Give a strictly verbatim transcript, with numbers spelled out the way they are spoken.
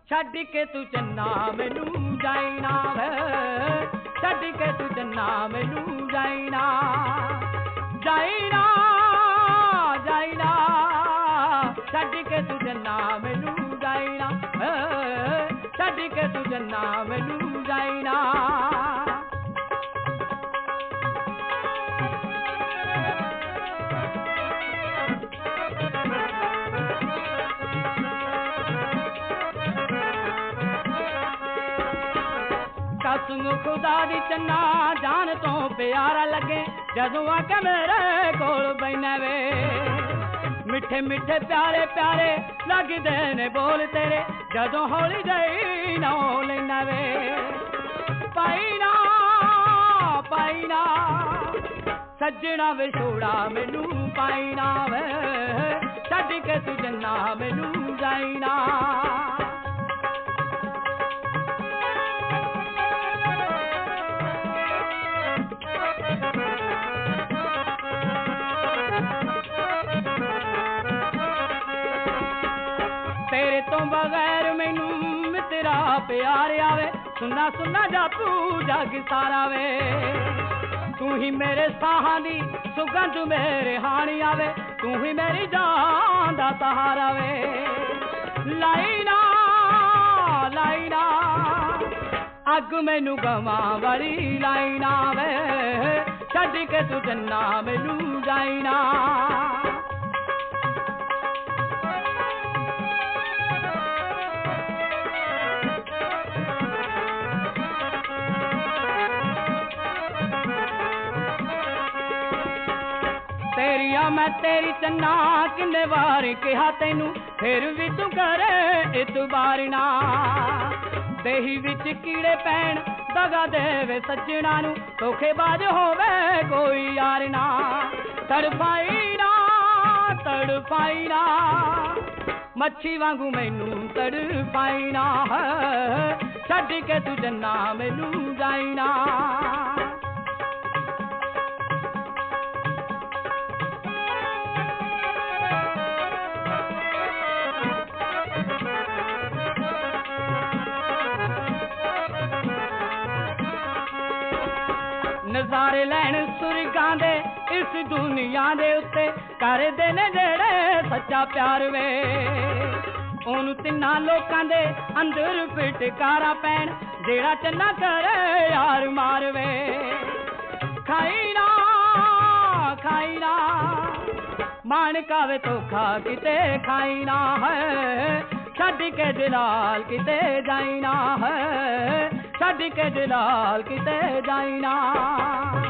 छड्ड के तू चन्ना मैनू जाइना वे छड्ड के तू चन्ना मैनू जाइना जाइना जाइना छड्ड के तू चन्ना मैनू जाइना छड्ड के तू चन्ना मैनू जाइना कसम खुदा दी चन्ना जान तो प्यारा लगे जदों आके मेरे कोल बैठा वे मिठे मिठे प्यारे प्यारे लगदे ने बोल तेरे जदों हौली जई ना लेना वे पाईना पाईना सजना विछोड़ा मैनू पाईना वे छड्ड के तू जन्ना मैनू जाइना तेरे तो बगैर मैनू मित्रा प्यार आवे सुना सुना जापू जग सारा वे तू ही मेरे साहां दी सुगंध मेरे हानी आवे तू ही मेरी जान दा सहारा वे लाइना लाइना अग मैनू गवां वाली लाइना वे छड्ड के तू जन्ना मैनू जाइना तेरिया मैं तेरी चन्ना किन्ने वार कहा तेनू फिर भी तू करे इतबार ना देही विच कीड़े पैण दगा देवे सज्जणा नू धोखेबाज होवे कोई यार ना तड़फाई ना तड़फाई ना मच्छी वांगू मैनू तड़फाई ना छड्ड के तू जन्ना मैनू जाइना नज़ारे लैन सुरगां दे इस दुनिया दे उत्ते करदे ने जेड़े सच्चा प्यार वे ओनू तिन्ना लोकां दे अंदर फिटकारा पैण जेड़ा चन्ना करे यार मार वे खाई ना खाई ना माणका वे धोखा किते खाई ना है छड्ड के जलाल किते जाइना है छड्ड के जलाल किते जाइना।